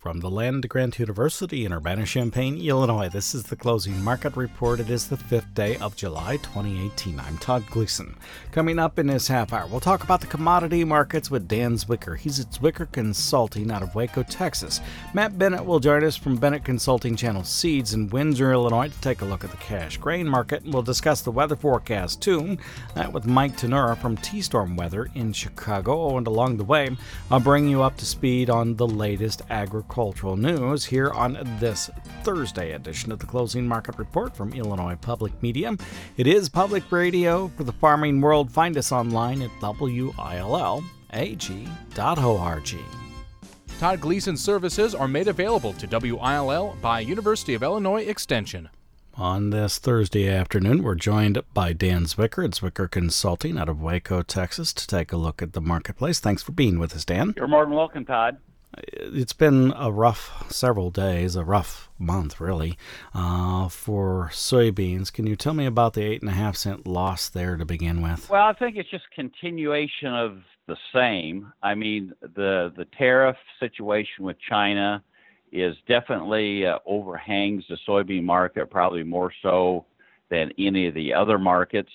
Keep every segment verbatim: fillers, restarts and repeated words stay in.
From the land grant University in Urbana-Champaign, Illinois, this is the Closing Market Report. It is the fifth day of July, twenty eighteen. I'm Todd Gleason. Coming up in this half hour, we'll talk about the commodity markets with Dan Zwicker. He's at Zwicker Consulting out of Waco, Texas. Matt Bennett will join us from Bennett Consulting Channel Seeds in Windsor, Illinois, to take a look at the cash grain market. We'll discuss the weather forecast, too, that with Mike Tenura from T-Storm Weather in Chicago. Oh, and along the way, I'll bring you up to speed on the latest agricultural Cultural news here on this Thursday edition of the Closing Market Report from Illinois Public Media. It is public radio for the farming world. Find us online at W I L L A G dot org. Todd Gleason services are made available to W I L L by University of Illinois Extension. On this Thursday afternoon, we're joined by Dan Zwicker at Zwicker Consulting out of Waco, Texas, to take a look at the marketplace. Thanks for being with us, Dan. You're more than welcome, Todd. It's been a rough several days, a rough month, really, uh, for soybeans. Can you tell me about the eight and a half cent loss there to begin with? Well, I think it's just continuation of the same. I mean, the the tariff situation with China is definitely uh, overhangs the soybean market, probably more so than any of the other markets.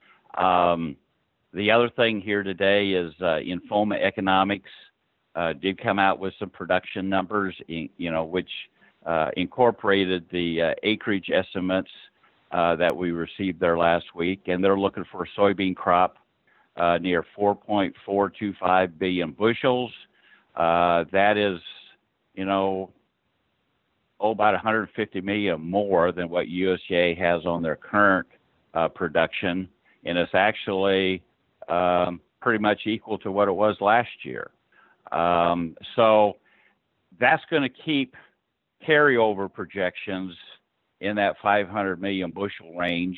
Um, the other thing here today is uh, Infoma Economics Uh, did come out with some production numbers, in, you know, which uh, incorporated the uh, acreage estimates uh, that we received there last week, and they're looking for a soybean crop uh, near four point four two five billion bushels. Uh, that is, you know, oh, about one hundred fifty million more than what U S D A has on their current uh, production, and it's actually um, pretty much equal to what it was last year. Um, so that's going to keep carryover projections in that five hundred million bushel range,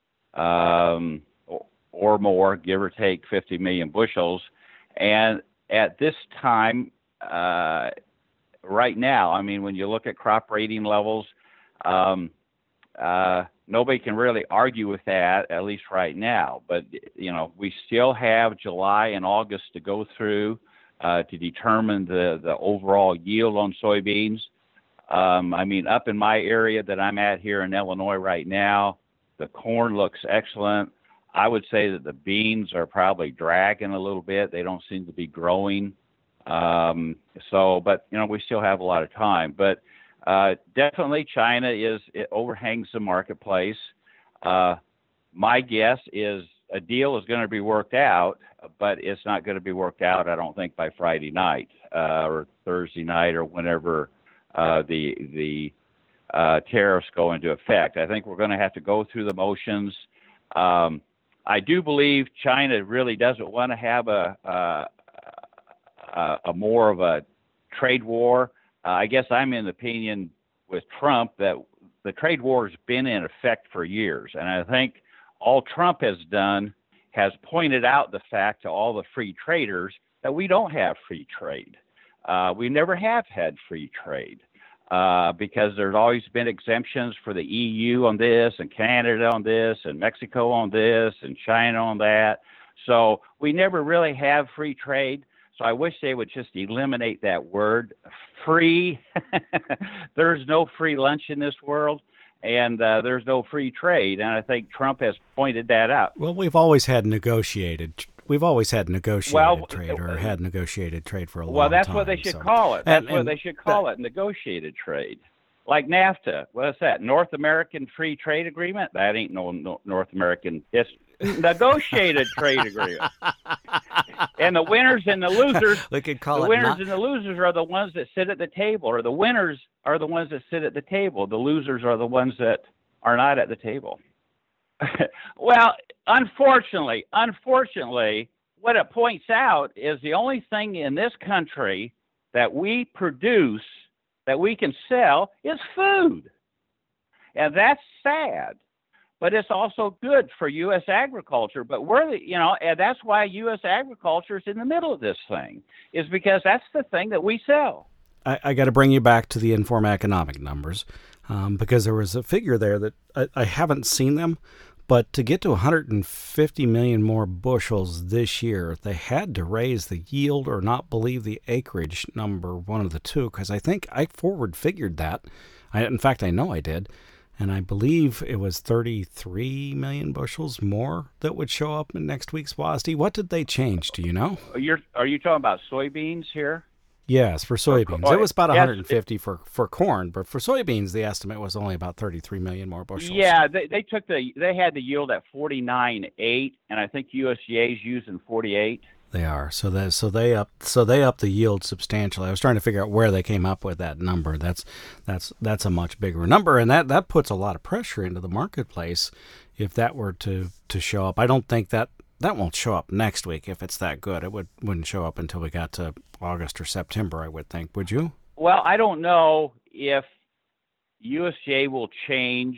um, or, or more, give or take fifty million bushels. And at this time, uh, right now, I mean, when you look at crop rating levels, um, uh, nobody can really argue with that, at least right now. But, you know, we still have July and August to go through Uh, to determine the, the overall yield on soybeans. Um, I mean, up in my area that I'm at here in Illinois right now, the corn looks excellent. I would say that the beans are probably dragging a little bit. They don't seem to be growing. Um, so, but, you know, we still have a lot of time. But uh, definitely China is, it overhangs the marketplace. Uh, my guess is a deal is going to be worked out, but it's not going to be worked out, I don't think, by Friday night uh, or Thursday night or whenever uh, the the uh, tariffs go into effect. I think we're going to have to go through the motions. Um, I do believe China really doesn't want to have a, a, a, a more of a trade war. Uh, I guess I'm in the opinion with Trump that the trade war has been in effect for years, and I think all Trump has done has pointed out the fact to all the free traders that we don't have free trade. Uh, we never have had free trade uh, because there's always been exemptions for the E U on this and Canada on this and Mexico on this and China on that. So we never really have free trade. So I wish they would just eliminate that word, free. There's no free lunch in this world. And uh, there's no free trade, and I think Trump has pointed that out. Well, we've always had negotiated. We've always had negotiated well, trade, or had negotiated trade for a well, long time. Well, that's what they should so. call it. That's and, what and they should call that, it, negotiated trade. Like NAFTA. What's that? North American Free Trade Agreement? That ain't no, no North American. It's negotiated trade agreement. And the winners and the losers, they could call the it winners not- and the losers are the ones that sit at the table, or the winners are the ones that sit at the table. The losers are the ones that are not at the table. Well, unfortunately, unfortunately, what it points out is the only thing in this country that we produce, that we can sell, is food. And that's sad. But it's also good for U S agriculture. But we're, the, you know, and that's why U S agriculture is in the middle of this thing, is because that's the thing that we sell. I, I got to bring you back to the Informa economic numbers um, because there was a figure there that I, I haven't seen them, But to get to one hundred fifty million more bushels this year, they had to raise the yield or not believe the acreage number, one of the two, because I think I forward figured that. I, in fact, I know I did. And I believe it was thirty-three million bushels more that would show up in next week's W A S D. What did they change? Do you know? You're, are you talking about soybeans here? Yes, for soybeans. Oh, it was about yes, one hundred fifty for, for corn, but for soybeans, the estimate was only about thirty-three million more bushels. Yeah, they, they took the they had the yield at forty-nine point eight, and I think U S D A is using forty-eight. They are. So that so they up so they up the yield substantially. I was trying to figure out where they came up with that number. That's that's that's a much bigger number, and that, that puts a lot of pressure into the marketplace if that were to, to show up. I don't think that that won't show up next week if it's that good. It would wouldn't show up until we got to August or September, I would think. Would you? Well, I don't know if U S D A will change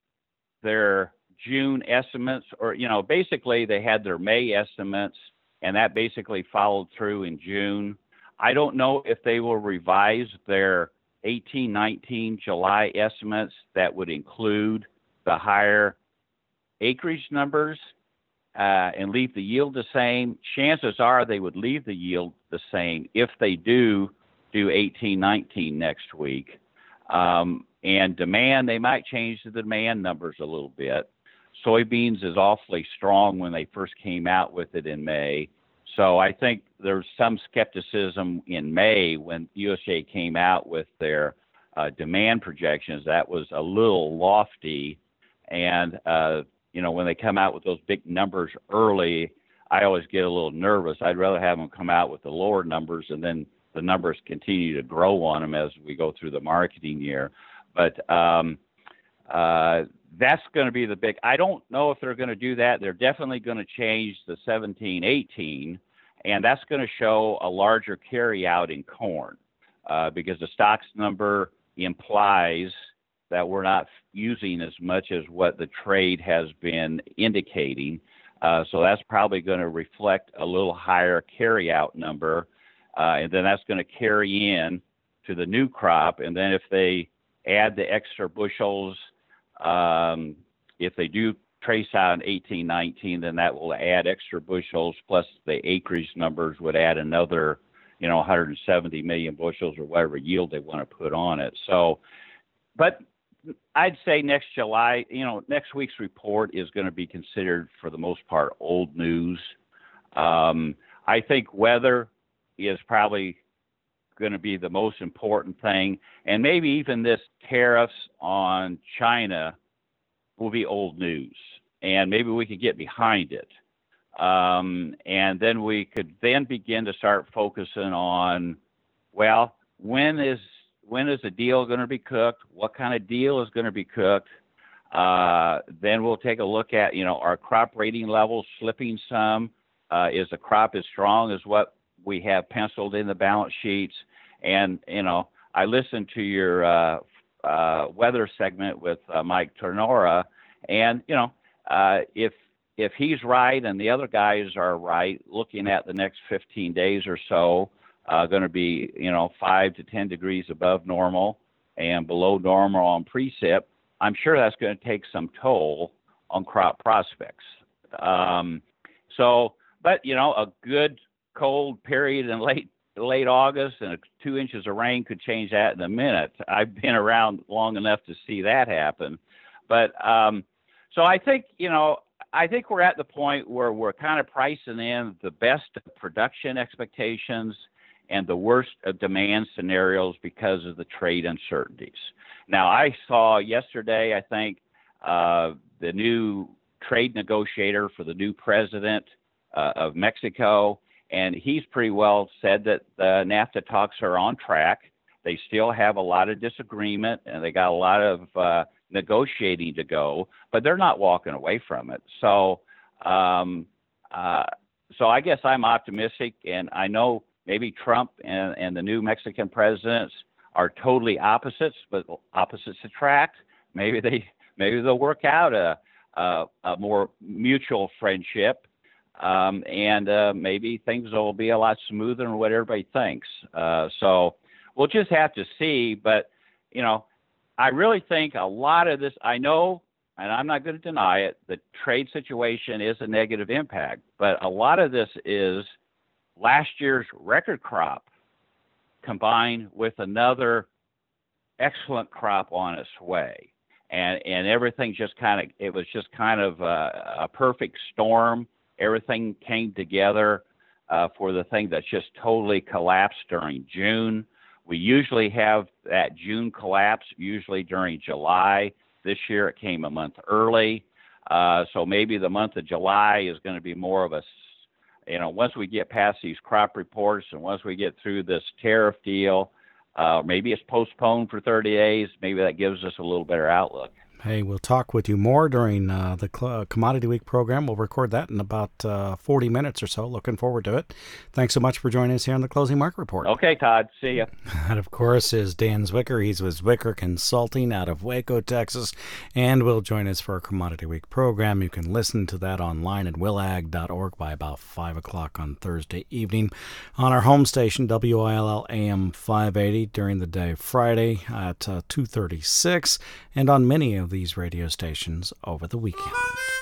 their June estimates, or you know, basically they had their May estimates, and that basically followed through in June. I don't know if they will revise their eighteen nineteen July estimates that would include the higher acreage numbers uh, and leave the yield the same. Chances are they would leave the yield the same if they do do eighteen nineteen next week. Um, and demand, they might change the demand numbers a little bit. Soybeans is awfully strong when they first came out with it in May. So I think there's some skepticism in May when U S D A came out with their uh, demand projections. That was a little lofty. And, uh, you know, when they come out with those big numbers early, I always get a little nervous. I'd rather have them come out with the lower numbers and then the numbers continue to grow on them as we go through the marketing year. But um, uh, that's going to be the big, I don't know if they're going to do that. They're definitely going to change the seventeen eighteen, and that's going to show a larger carry out in corn uh, because the stocks number implies that we're not using as much as what the trade has been indicating. Uh, so that's probably going to reflect a little higher carry out number. Uh, and then that's going to carry in to the new crop. And then if they add the extra bushels, um, if they do trace out in eighteen nineteen, then that will add extra bushels, plus the acreage numbers would add another, you know, one hundred seventy million bushels or whatever yield they want to put on it. So, but I'd say next July, you know, next week's report is going to be considered for the most part old news. Um, I think weather is probably going to be the most important thing, and maybe even this tariffs on China will be old news, and maybe we could get behind it, um, and then we could then begin to start focusing on, well, when is when is the deal going to be cooked? What kind of deal is going to be cooked? Uh, then we'll take a look at, you know, our crop rating levels slipping some. Uh, is the crop as strong as what we have penciled in the balance sheets? And, you know, I listened to your uh, uh, weather segment with uh, Mike Tornora, and, you know, uh, if if he's right and the other guys are right, looking at the next fifteen days or so, uh, going to be, you know, five to ten degrees above normal and below normal on precip, I'm sure that's going to take some toll on crop prospects. Um, so, but, you know, a good cold period in late late August and two inches of rain could change that in a minute. I've been around long enough to see that happen. But um, so I think, you know, I think we're at the point where we're kind of pricing in the best of production expectations and the worst of demand scenarios because of the trade uncertainties. Now, I saw yesterday, I think, uh, the new trade negotiator for the new president uh, of Mexico, and he's pretty well said that the NAFTA talks are on track. They still have a lot of disagreement, and they got a lot of uh, negotiating to go, but they're not walking away from it. So, um, uh, so I guess I'm optimistic, and I know maybe Trump and, and the new Mexican presidents are totally opposites, but opposites attract. Maybe they maybe they'll work out a a, a more mutual friendship. Um, and uh, maybe things will be a lot smoother than what everybody thinks. Uh, so we'll just have to see. But, you know, I really think a lot of this, I know and I'm not going to deny it, the trade situation is a negative impact. But a lot of this is last year's record crop combined with another excellent crop on its way. And and everything just kind of, it was just kind of a, a perfect storm. Everything came together uh, for the thing that's just totally collapsed during June. We usually have that June collapse, usually during July. This year it came a month early. Uh, so maybe the month of July is going to be more of a, you know, once we get past these crop reports and once we get through this tariff deal, Uh, maybe it's postponed for thirty days. Maybe that gives us a little better outlook. Hey, we'll talk with you more during uh, the Cl- Commodity Week program. We'll record that in about uh, forty minutes or so. Looking forward to it. Thanks so much for joining us here on the Closing Market Report. Okay, Todd. See you. That, of course, is Dan Zwicker. He's with Zwicker Consulting out of Waco, Texas, and will join us for our Commodity Week program. You can listen to that online at willag dot org by about five o'clock on Thursday evening on our home station, W I L L A M five eighty, during the day Friday at uh, two thirty-six, and on many of these radio stations over the weekend.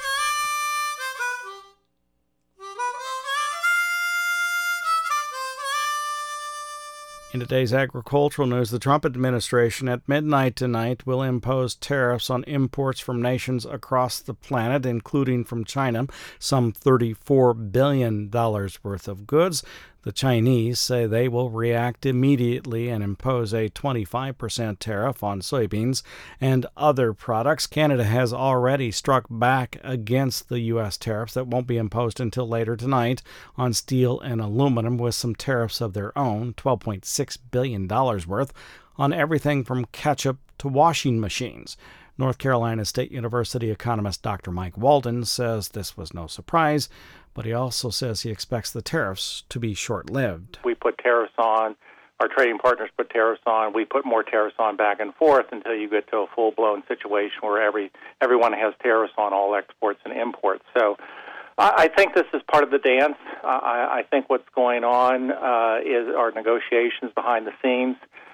In today's agricultural news, the Trump administration at midnight tonight will impose tariffs on imports from nations across the planet, including from China, some thirty-four billion dollars worth of goods. The Chinese say they will react immediately and impose a twenty-five percent tariff on soybeans and other products. Canada has already struck back against the U S tariffs that won't be imposed until later tonight on steel and aluminum, with some tariffs of their own, twelve point six billion dollars worth, on everything from ketchup to washing machines. North Carolina State University economist Doctor Mike Walden says this was no surprise, but he also says he expects the tariffs to be short-lived. We put tariffs on, our trading partners put tariffs on, we put more tariffs on back and forth until you get to a full-blown situation where every everyone has tariffs on all exports and imports. So I, I think this is part of the dance. I, I think what's going on uh, is our negotiations behind the scenes.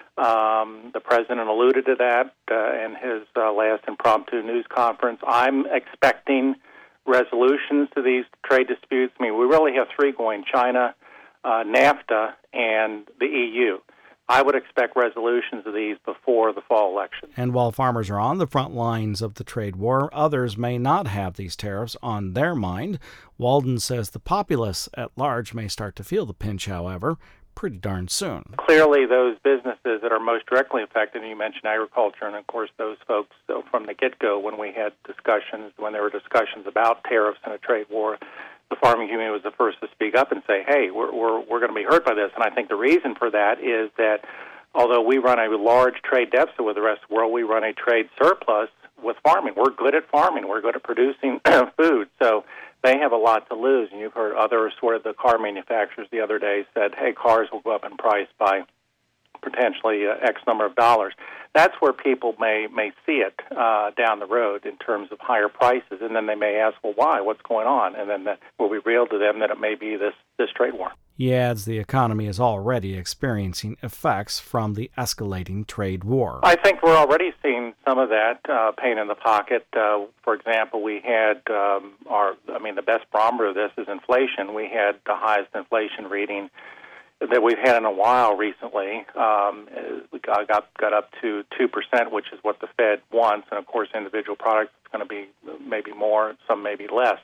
Um, the president alluded to that uh, in his uh, last impromptu news conference. I'm expecting resolutions to these trade disputes. I mean, we really have three going: China, uh, NAFTA, and the E U. I would expect resolutions of these before the fall election. And while farmers are on the front lines of the trade war, others may not have these tariffs on their mind. Walden says the populace at large may start to feel the pinch, however, pretty darn soon. Clearly, those businesses that are most directly affected, and you mentioned agriculture, and of course those folks so from the get-go when we had discussions, when there were discussions about tariffs and a trade war, the farming community was the first to speak up and say, hey, we're, we're, we're going to be hurt by this. And I think the reason for that is that although we run a large trade deficit with the rest of the world, we run a trade surplus with farming. We're good at farming. We're good at producing food. So they have a lot to lose. And you've heard other sort of the car manufacturers the other day said, hey, cars will go up in price by potentially uh, X number of dollars. That's where people may may see it uh, down the road in terms of higher prices. And then they may ask, well, why? What's going on? And then that will be revealed to them that it may be this, this trade war. He adds the economy is already experiencing effects from the escalating trade war. I think we're already seeing some of that uh, pain in the pocket. Uh, for example, we had um, our, I mean, the best barometer of this is inflation. We had the highest inflation reading that we've had in a while recently. Um, we got, got got up to two percent, which is what the Fed wants. And, of course, individual products, it's going to be maybe more, some maybe less.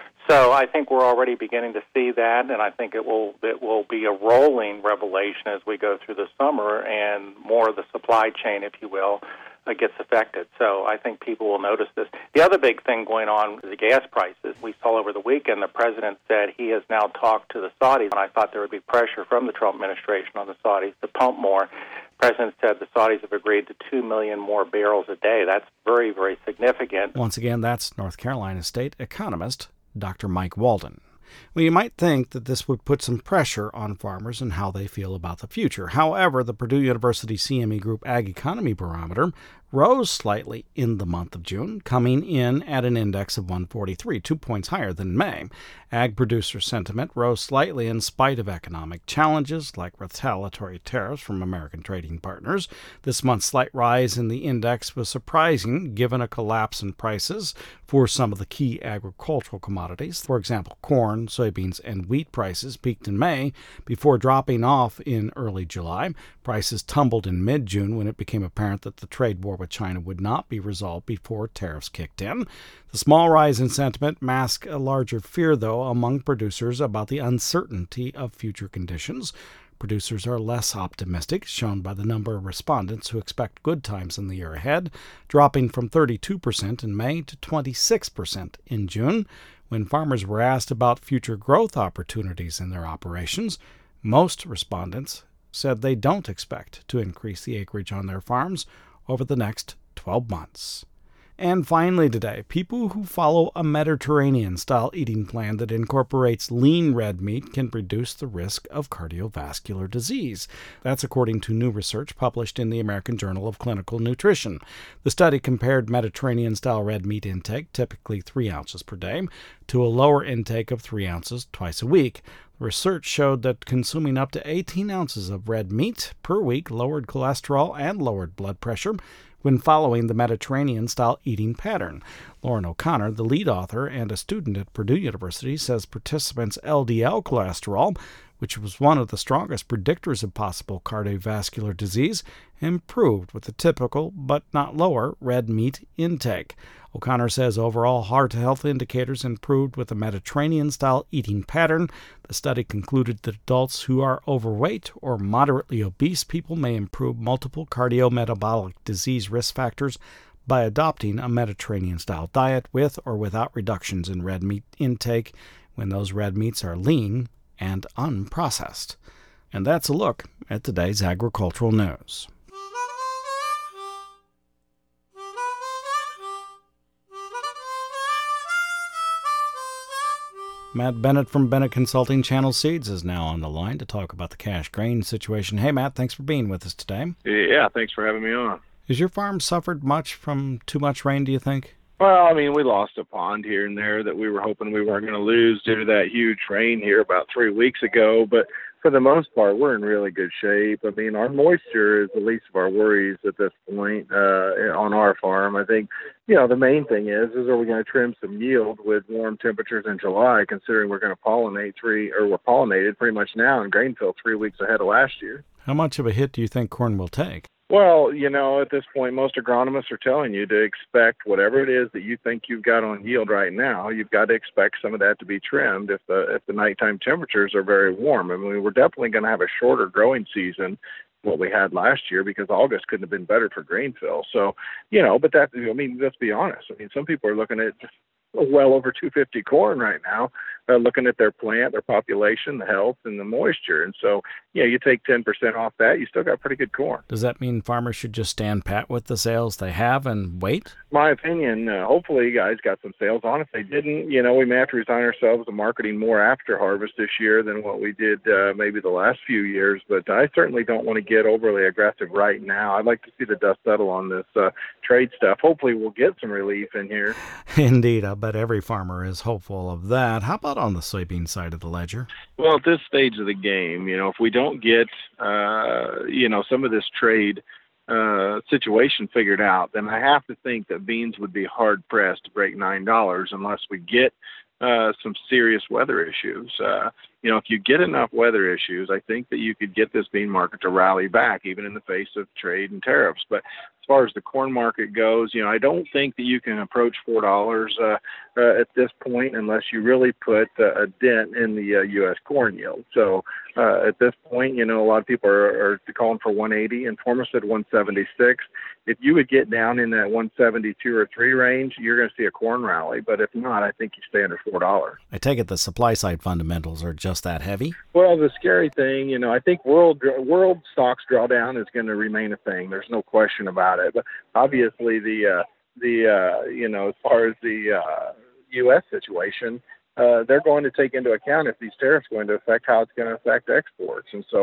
So I think we're already beginning to see that, and I think it will it will be a rolling revelation as we go through the summer, and more of the supply chain, if you will, uh, gets affected. So I think people will notice this. The other big thing going on is the gas prices. We saw over the weekend the president said he has now talked to the Saudis, and I thought there would be pressure from the Trump administration on the Saudis to pump more. The president said the Saudis have agreed to two million more barrels a day. That's very, very significant. Once again, that's North Carolina State economist Doctor Mike Walden. Well, you might think that this would put some pressure on farmers and how they feel about the future. However, the Purdue University C M E Group Ag Economy Barometer rose slightly in the month of June, coming in at an index of one forty-three, two points higher than May. Ag producer sentiment rose slightly in spite of economic challenges like retaliatory tariffs from American trading partners. This month's slight rise in the index was surprising given a collapse in prices for some of the key agricultural commodities. For example, corn, soybeans, and wheat prices peaked in May before dropping off in early July. Prices tumbled in mid-June when it became apparent that the trade war with China would not be resolved before tariffs kicked in. The small rise in sentiment masks a larger fear, though, among producers about the uncertainty of future conditions. Producers are less optimistic, shown by the number of respondents who expect good times in the year ahead, dropping from thirty-two percent in May to twenty-six percent in June. When farmers were asked about future growth opportunities in their operations, most respondents said they don't expect to increase the acreage on their farms over the next twelve months. And finally today, people who follow a Mediterranean-style eating plan that incorporates lean red meat can reduce the risk of cardiovascular disease. That's according to new research published in the American Journal of Clinical Nutrition. The study compared Mediterranean-style red meat intake, typically three ounces per day, to a lower intake of three ounces twice a week. Research showed that consuming up to eighteen ounces of red meat per week lowered cholesterol and lowered blood pressure when following the Mediterranean-style eating pattern. Lauren O'Connor, the lead author and a student at Purdue University, says participants' L D L cholesterol, which was one of the strongest predictors of possible cardiovascular disease, improved with the typical, but not lower, red meat intake. O'Connor says overall heart health indicators improved with the Mediterranean-style eating pattern. The study concluded that adults who are overweight or moderately obese people may improve multiple cardiometabolic disease risk factors by adopting a Mediterranean-style diet with or without reductions in red meat intake when those red meats are lean and unprocessed. And that's a look at today's agricultural news. Matt Bennett from Bennett Consulting Channel Seeds is now on the line to talk about the cash grain situation. Hey, Matt, thanks for being with us today. Yeah, thanks for having me on. Has your farm suffered much from too much rain, do you think? Well, I mean, we lost a pond here and there that we were hoping we weren't going to lose due to that huge rain here about three weeks ago. But for the most part, we're in really good shape. I mean, our moisture is the least of our worries at this point uh, on our farm. I think, you know, the main thing is, is are we going to trim some yield with warm temperatures in July, considering we're going to pollinate three, or we're pollinated pretty much now in grain fill three weeks ahead of last year. How much of a hit do you think corn will take? Well, you know, at this point, most agronomists are telling you to expect whatever it is that you think you've got on yield right now. You've got to expect some of that to be trimmed if the if the nighttime temperatures are very warm. I mean, we're definitely going to have a shorter growing season than what we had last year because August couldn't have been better for grain fill. So, you know, but that, I mean, let's be honest. I mean, some people are looking at well over two fifty corn right now, uh, looking at their plant, their population, the health, and the moisture. And so, yeah, you take ten percent off that, you still got pretty good corn. Does that mean farmers should just stand pat with the sales they have and wait? My opinion, uh, hopefully you guys got some sales on. If they didn't, you know, we may have to resign ourselves to marketing more after harvest this year than what we did uh, maybe the last few years. But I certainly don't want to get overly aggressive right now. I'd like to see the dust settle on this uh, trade stuff. Hopefully we'll get some relief in here. Indeed, I bet every farmer is hopeful of that. How about on the soybean side of the ledger? Well, at this stage of the game, you know, if we don't get, uh, you know, some of this trade uh, situation figured out, then I have to think that beans would be hard pressed to break nine dollars unless we get uh, some serious weather issues. Uh, you know, if you get enough weather issues, I think that you could get this bean market to rally back, even in the face of trade and tariffs. But as far as the corn market goes, you know, I don't think that you can approach four dollars uh, uh, at this point unless you really put uh, a dent in the uh, U S corn yield. So uh, at this point, you know, a lot of people are, are calling for one eighty, and Informa said one seventy-six. If you would get down in that one seventy-two or three range, you're going to see a corn rally. But if not, I think you stay under four dollars. I take it the supply side fundamentals are just that heavy? Well, the scary thing, you know, I think world world stocks drawdown is going to remain a thing. There's no question about it. But obviously, the uh, the uh, you know, as far as the uh, U S situation, uh, they're going to take into account if these tariffs are going to affect how it's going to affect exports. And so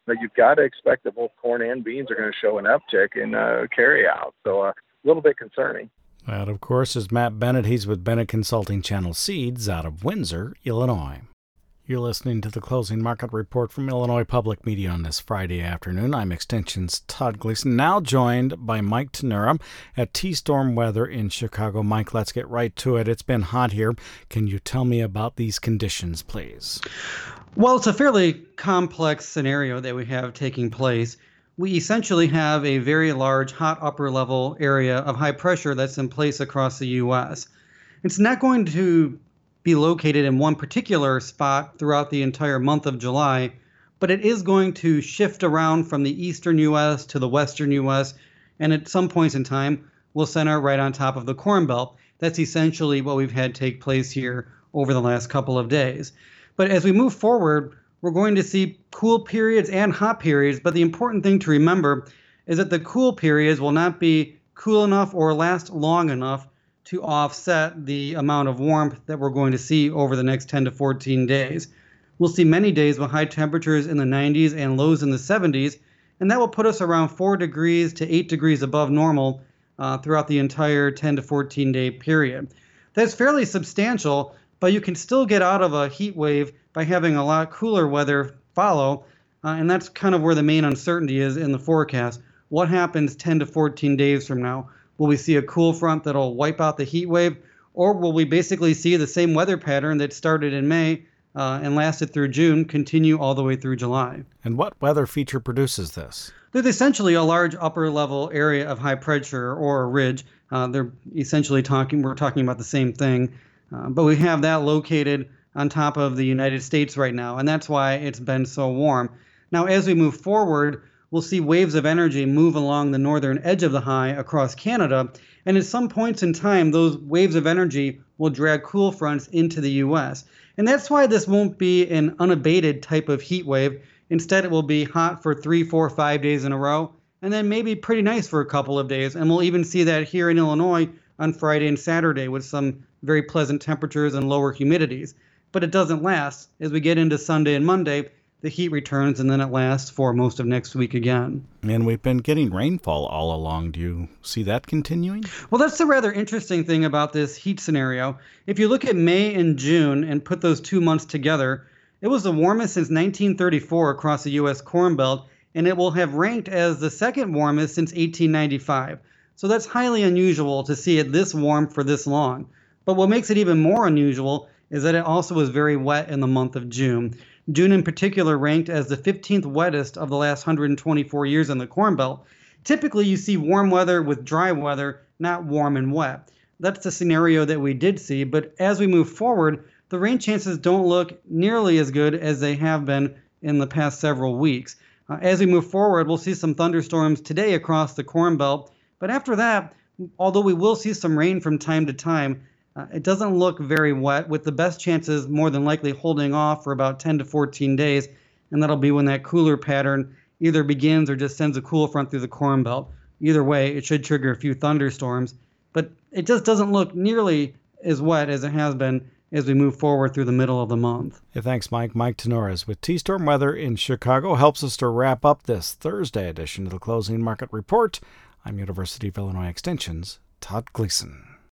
but you've got to expect that both corn and beans are going to show an uptick in uh, carry out. So uh, a little bit concerning. That, of course, is Matt Bennett. He's with Bennett Consulting Channel Seeds out of Windsor, Illinois. You're listening to the Closing Market Report from Illinois Public Media on this Friday afternoon. I'm Extension's Todd Gleason, now joined by Mike Tenura at T-Storm Weather in Chicago. Mike, let's get right to it. It's been hot here. Can you tell me about these conditions, please? Well, it's a fairly complex scenario that we have taking place. We essentially have a very large hot upper level area of high pressure that's in place across the U S. It's not going to be located in one particular spot throughout the entire month of July, but it is going to shift around from the eastern U S to the western U S, and at some points in time will center right on top of the Corn Belt. That's essentially what we've had take place here over the last couple of days. But as we move forward, we're going to see cool periods and hot periods, but the important thing to remember is that the cool periods will not be cool enough or last long enough to offset the amount of warmth that we're going to see over the next ten to fourteen days. We'll see many days with high temperatures in the nineties and lows in the seventies, and that will put us around four degrees to eight degrees above normal uh, throughout the entire ten to fourteen day period. That's fairly substantial, but you can still get out of a heat wave by having a lot cooler weather follow, uh, and that's kind of where the main uncertainty is in the forecast. What happens ten to fourteen days from now? Will we see a cool front that'll wipe out the heat wave, or will we basically see the same weather pattern that started in May uh, and lasted through June continue all the way through July? And what weather feature produces this? There's essentially a large upper level area of high pressure or a ridge. Uh, they're essentially talking, we're talking about the same thing, uh, but we have that located on top of the United States right now, and that's why it's been so warm. Now, as we move forward, we'll see waves of energy move along the northern edge of the high across Canada, and at some points in time, those waves of energy will drag cool fronts into the U S. And that's why this won't be an unabated type of heat wave. Instead, it will be hot for three, four, five days in a row, and then maybe pretty nice for a couple of days. And we'll even see that here in Illinois on Friday and Saturday with some very pleasant temperatures and lower humidities. But it doesn't last. As we get into Sunday and Monday, the heat returns, and then it lasts for most of next week again. And we've been getting rainfall all along. Do you see that continuing? Well, that's the rather interesting thing about this heat scenario. If you look at May and June and put those two months together, it was the warmest since nineteen thirty-four across the U S Corn Belt, and it will have ranked as the second warmest since eighteen ninety-five. So that's highly unusual to see it this warm for this long. But what makes it even more unusual is that it also was very wet in the month of June. June in particular ranked as the fifteenth wettest of the last one hundred twenty-four years in the Corn Belt. Typically, you see warm weather with dry weather, not warm and wet. That's the scenario that we did see, but as we move forward, the rain chances don't look nearly as good as they have been in the past several weeks. Uh, as we move forward, we'll see some thunderstorms today across the Corn Belt, but after that, although we will see some rain from time to time, Uh, it doesn't look very wet, with the best chances more than likely holding off for about ten to fourteen days, and that'll be when that cooler pattern either begins or just sends a cool front through the Corn Belt. Either way, it should trigger a few thunderstorms, but it just doesn't look nearly as wet as it has been as we move forward through the middle of the month. Yeah, thanks, Mike. Mike Tenura is with T-Storm Weather in Chicago. Helps us to wrap up this Thursday edition of the Closing Market Report. I'm University of Illinois Extension's Todd Gleason.